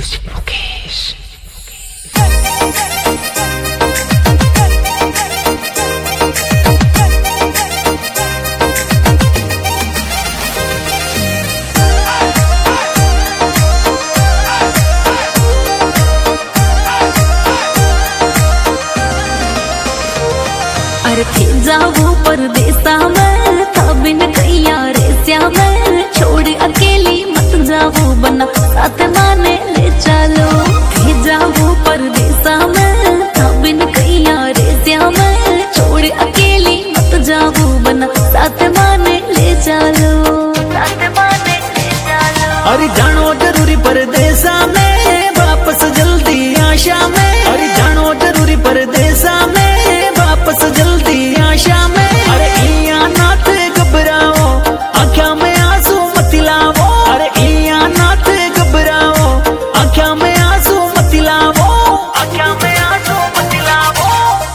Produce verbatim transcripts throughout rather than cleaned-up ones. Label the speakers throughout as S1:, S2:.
S1: Music Mukesh.
S2: अरे थे जाऊं परदेसा में था बिन कैया रे श्याम छोड़ अकेली मत जाऊं बना साथ माने ले चलो। थे जाऊं परदेसा में था बिन कैया रे श्याम छोड़ अकेली मत जाऊं बना साथ माने ले चलो। साथ माने ले चलो।
S3: अरे जानो जरूरी परदेसा में वापस जल्दी आशा में। अरे जानो जरूरी परदेसा में वापस जल्दी आशा में। अरे इया नाथ घबराओ आँखों में आंसू मत लावो। अरे इया नाथ घबराओ आँखों में आंसू मत लावो। आँखों में आंसू मत लावो।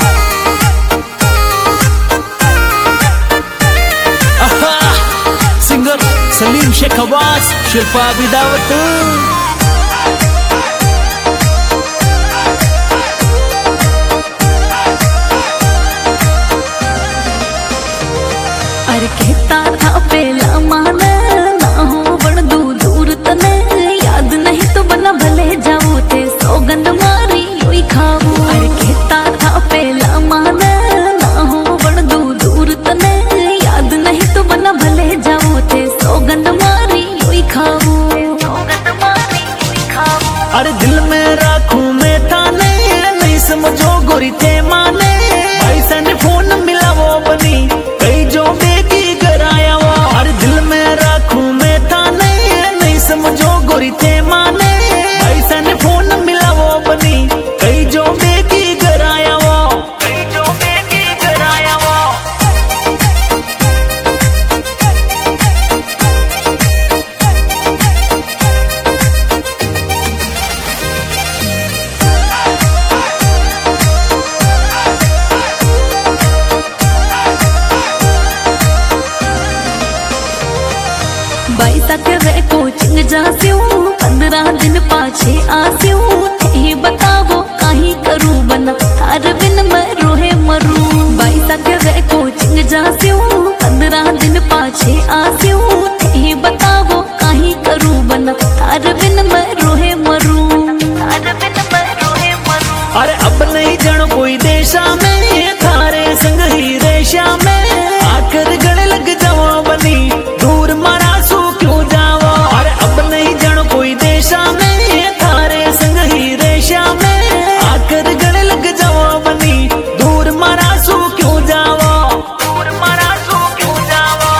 S3: सिंगर सलीम शेख अब्बास, शिल्पा बिदावत।
S2: अरे कहता था पहला माना ना हो बड़ दूर दूर तने याद नहीं तो बना भले जाऊं थे सौगंध मारी यूं खाऊं। अरे कहता था पहला माना ना हो बड़ दूर दूर तने याद नहीं तो बना भले जाऊं थे सौगंध मारी यूं खाऊं। सौगंध मारी यूं खाऊं।
S3: अरे दिल में राखूं मैं थाने नहीं समझो गोरी थे माने। भाई सन फोन मिलावो बनी कई जो बेगी कराया वो। अरे दिल में राखूं मैं थाने नहीं समझो गोरी थे माने। भाई सन फोन मिलावो बनी कई जो बेगी कराया वो। कई जो बेगी कराया वो।
S2: बाईसा के वे कोचिंग जास्यूं पंद्रह दिन पाछे आस्यूं। थे बतावो काहीं करूं बना थार बिन मैं रोहे मरूं। बाईसा के वे कोचिंग जास्यूं पंद्रह दिन पाछे आस्यूं। थे बतावो काहीं करूं बना थार बिन मैं रोहे मरूं। थार बिन मैं रोहे मरूं।
S3: अरे अब नहीं जनो कोई देशा में थारे संग ही रेशा में। आकर गले लग जाओ बनी दूर मारा सू क्यों जाओ। अरे अब नहीं जनो कोई देशा में थारे संग ही रेशा में। आकर गले लग जाओ बनी दूर मारा सू क्यों जाओ। दूर मारा सू क्यों जाओ।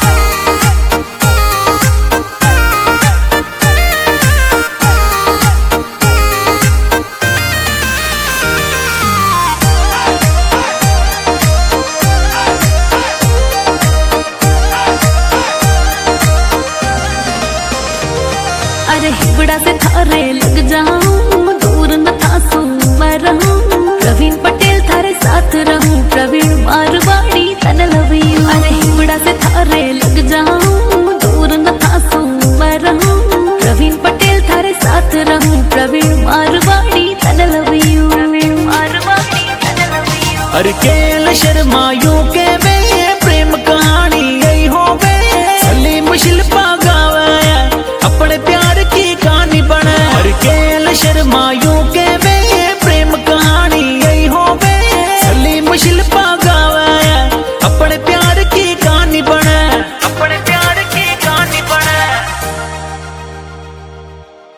S2: अरे हिबड़ा से थारे लग जाऊं दूर न थासू मैं रहूं। प्रवीण पटेल थारे साथ रहूं प्रवीण मारवाड़ी तन लवियूं। अरे हिबड़ा से थारे लग जाऊं दूर न थासू मैं रहूं। प्रवीण पटेल थारे साथ रहूं प्रवीण मारवाड़ी तन लवियूं। प्रवीण मारवाड़ी तन लवियूं।
S3: अरे केल शर्मा यूं के वे प्रेम कहानी यही हो वे। सलीम शिल्पा गावे अपने प्यार की कहानी बने। अरे केल शर्मा यूं के